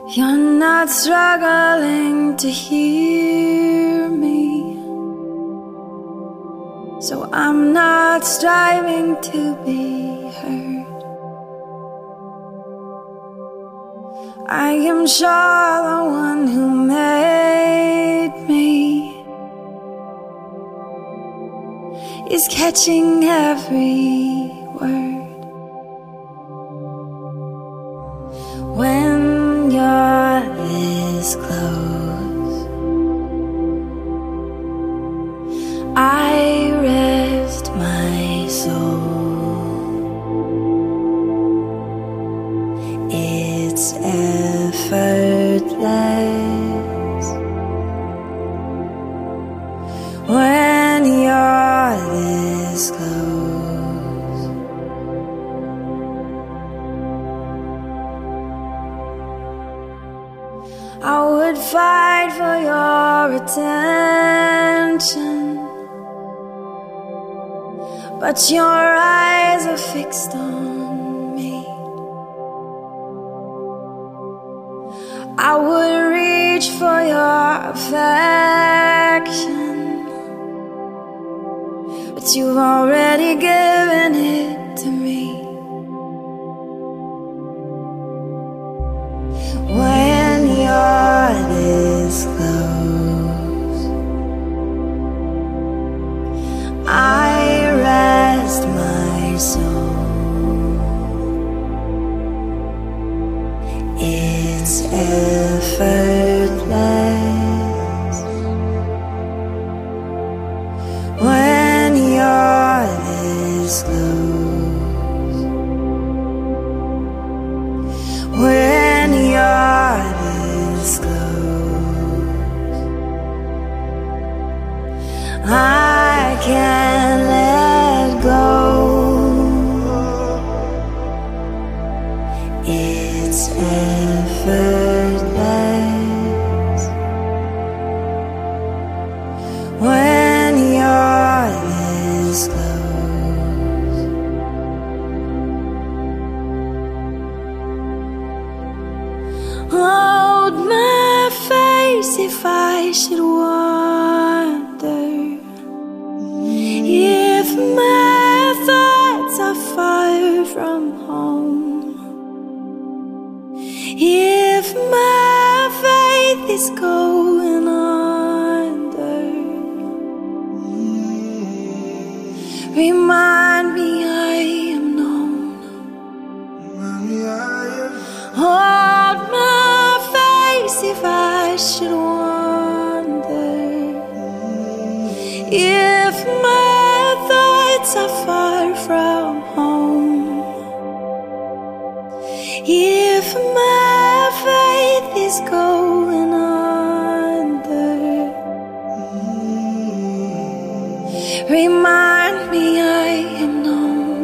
You're not struggling to hear me, so I'm not striving to be heard. I am sure the one who made me is catching every word. When you're this close, I rest my soul. It's effortless when you're this close. I would fight for your attention, but your eyes are fixed on me. I would reach for your affection, but you've already given it to me. When you're this close, I rest my soul. It's effortless when you're this close. When you're this close, I can't let go. It's effortless when you're this close. Hold my face if I should wander, if my thoughts are far from home, if my faith is going under. Remind me I am known. Hold my face if I should wander, if my thoughts are far from home, if my faith is going under. Remind me I am known.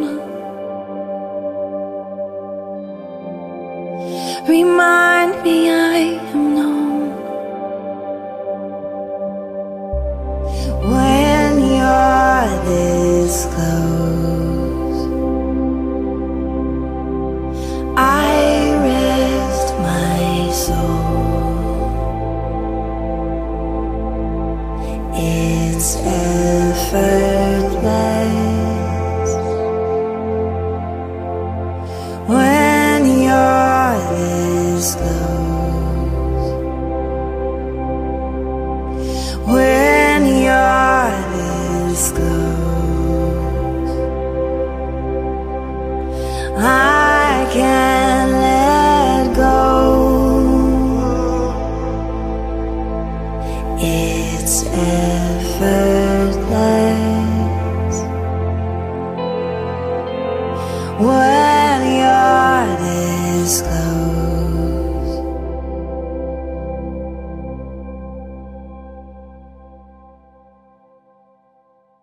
Remind me I am known. When you're this close, I rest my soul. It's effortless when you're this close. When you're this close, I can't let go. It's effortless when you're this close.